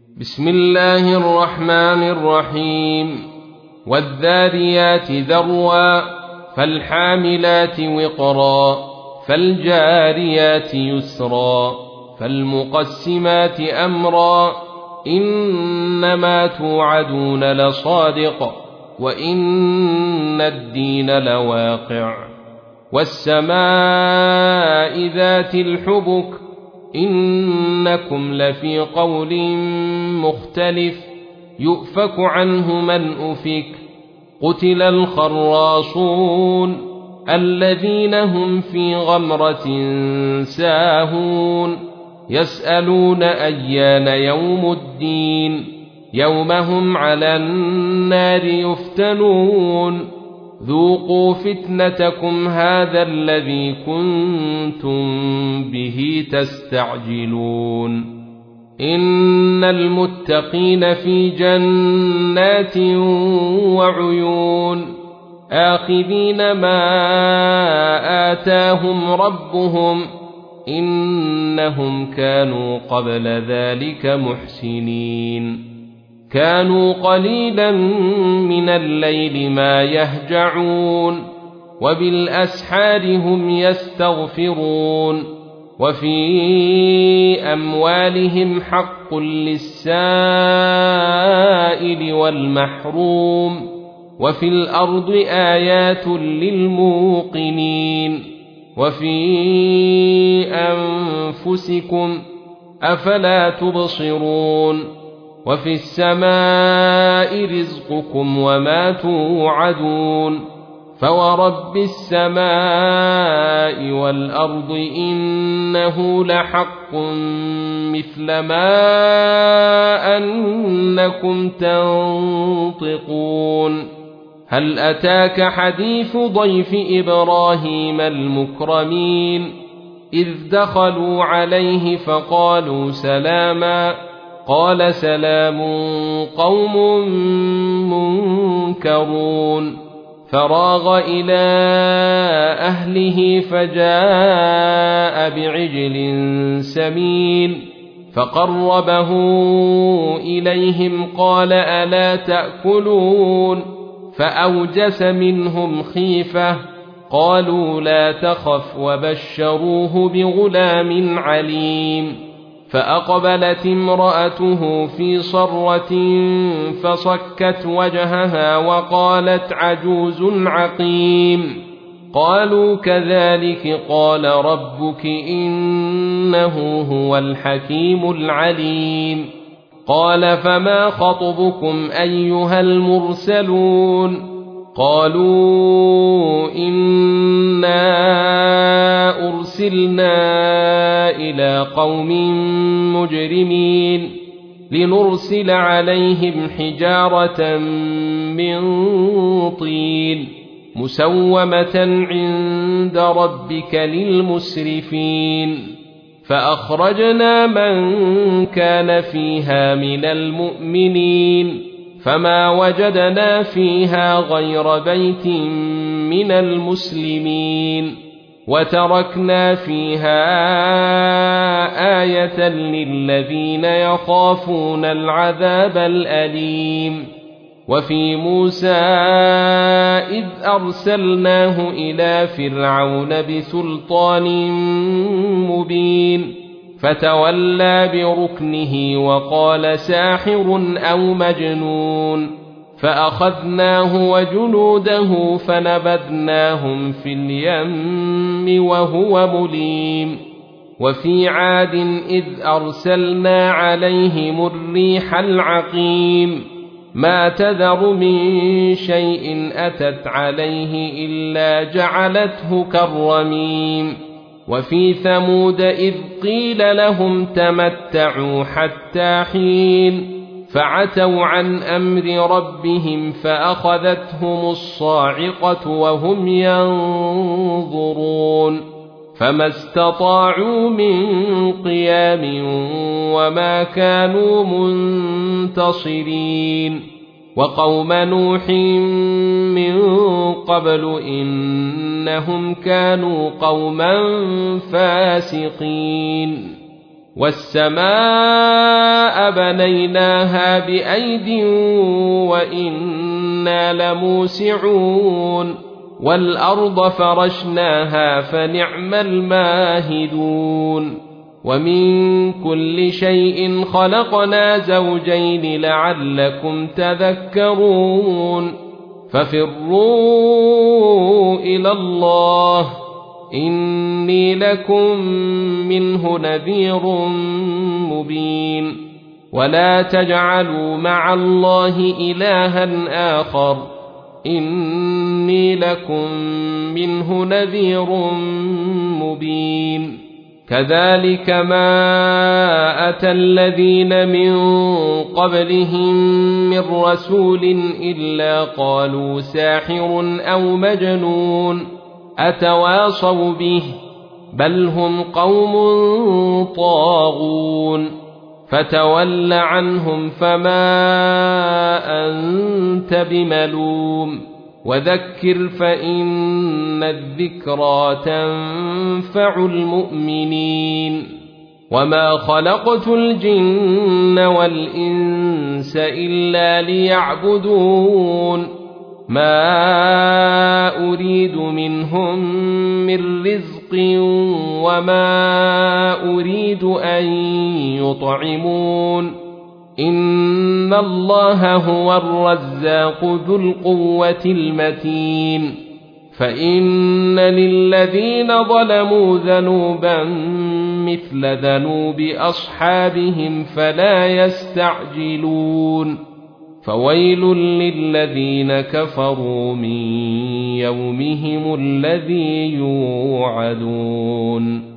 بسم الله الرحمن الرحيم والذاريات ذروا فالحاملات وقرا فالجاريات يسرا فالمقسمات أمرا إنما توعدون لصادق وإن الدين لواقع والسماء ذات الحبك إنكم لفي قول مختلف يؤفك عنه من أفك قتل الخراصون الذين هم في غمرة ساهون يسألون أيان يوم الدين يوم هم على النار يفتنون ذوقوا فتنتكم هذا الذي كنتم به تستعجلون إن المتقين في جنات وعيون آخذين ما آتاهم ربهم إنهم كانوا قبل ذلك محسنين كانوا قليلا من الليل ما يهجعون وبالأسحار هم يستغفرون وفي أموالهم حق للسائل والمحروم وفي الأرض آيات للموقنين وفي أنفسكم أفلا تبصرون وفي السماء رزقكم وما توعدون فورب السماء والأرض إنه لحق مثل ما أنكم تنطقون هل أتاك حديث ضيف إبراهيم المكرمين إذ دخلوا عليه فقالوا سلاما قال سلام قوم منكرون فراغ إلى أهله فجاء بعجل سمين فقربه إليهم قال ألا تأكلون فأوجس منهم خيفة قالوا لا تخف وبشروه بغلام عليم فأقبلت امرأته في صرة فصكت وجهها وقالت عجوز عقيم قالوا كذلك قال ربك إنه هو الحكيم العليم قال فما خطبكم أيها المرسلون قالوا إنا أرسلنا إلى قوم مجرمين لنرسل عليهم حجارة من طين مسومة عند ربك للمسرفين فأخرجنا من كان فيها من المؤمنين فما وجدنا فيها غير بيت من المسلمين وتركنا فيها آية للذين يخافون العذاب الأليم وفي موسى إذ أرسلناه إلى فرعون بسلطان مبين فتولى بركنه وقال ساحر أو مجنون فأخذناه وجنوده فنبذناهم في اليم وهو مليم وفي عاد إذ أرسلنا عليهم الريح العقيم ما تذر من شيء أتت عليه إلا جعلته كالرميم وفي ثمود إذ قيل لهم تمتعوا حتى حين فعتوا عن أمر ربهم فأخذتهم الصاعقة وهم ينظرون فما استطاعوا من قيام وما كانوا منتصرين وقوم نوح من قبل إنهم كانوا قوما فاسقين والسماء بنيناها بأيد وإنا لموسعون والأرض فرشناها فنعم الماهدون ومن كل شيء خلقنا زوجين لعلكم تذكرون ففروا إلى الله إني لكم منه نذير مبين ولا تجعلوا مع الله إلها آخر إني لكم منه نذير مبين كذلك ما أتى الذين من قبلهم من رسول إلا قالوا ساحر أو مجنون أتواصوا به بل هم قوم طاغون فتول عنهم فما أنت بملوم وذكر فإن الذكرى تنفع المؤمنين وما خلقت الجن والإنس إلا ليعبدون ما أريد منهم من رزق وما أريد أن يطعمون إن الله هو الرزاق ذو القوة المتين فإن للذين ظلموا ذنوبا مثل ذنوب أصحابهم فلا يستعجلون فويل للذين كفروا من يومهم الذي يوعدون